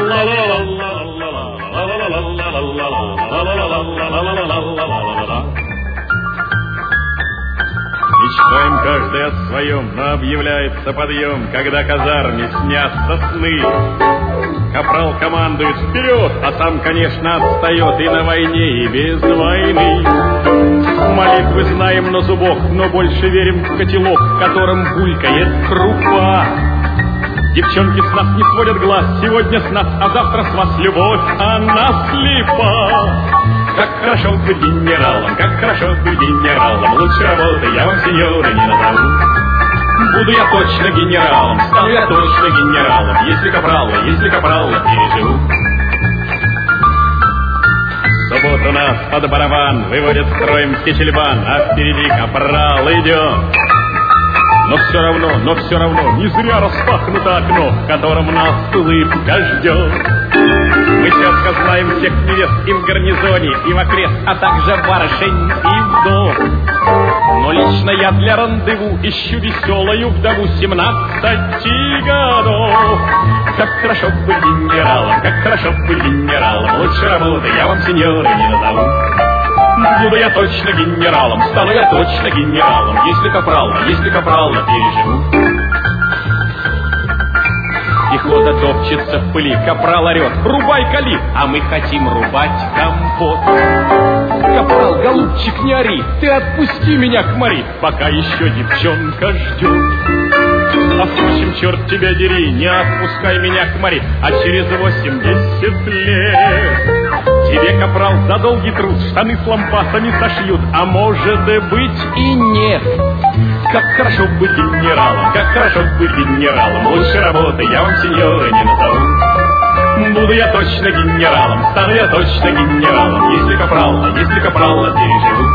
Мечтаем каждый о своем, но объявляется подъем, когда казарме снятся сны. Капрал командует вперед, а сам, конечно, отстает и на войне, и без войны. Молитвы знаем на зубок, но больше верим в котелок, в котором булькает крупа. Девчонки с нас не сводят глаз, сегодня с нас, а завтра с вас любовь, она слепа. Как хорошо быть генералом, как хорошо быть генералом, лучше работы я вам, сеньоры, не назову. Буду я точно генералом, стану я точно генералом, если капрала переживу. В субботу нас под барабан выводят строем кичельбан, а впереди капрал идет. Но все равно, не зря распахнуто окно, в котором нас улыбка ждет. Мы четко знаем всех невест и в гарнизоне, и в окрест, а также барышень и вдов. Но лично я для рандеву ищу веселую вдову 17 годов. Как хорошо быть генералом, как хорошо быть генералом, лучше работы я вам, сеньоры, не назову. Буду я точно генералом, стану я точно генералом, если капрала переживу. Пехота топчется в пыли, капрал орет: рубай кали, а мы хотим рубать компот. Капрал, голубчик, не ори, ты отпусти меня к Мари, пока еще девчонка ждет. А впрочем, черт тебя дери, не отпускай меня к Мари, а через 80 лет тебе, капрал, за долгий труд штаны с лампасами сошьют, а может быть и нет. Как хорошо быть генералом, как хорошо быть генералом, лучше работы я вам, сеньоры, не назову. Буду я точно генералом, стану я точно генералом, если капрала переживу.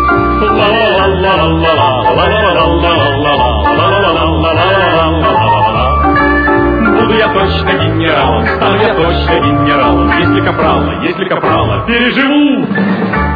Буду я точно генералом, стану я точно генералом, если капрала переживу.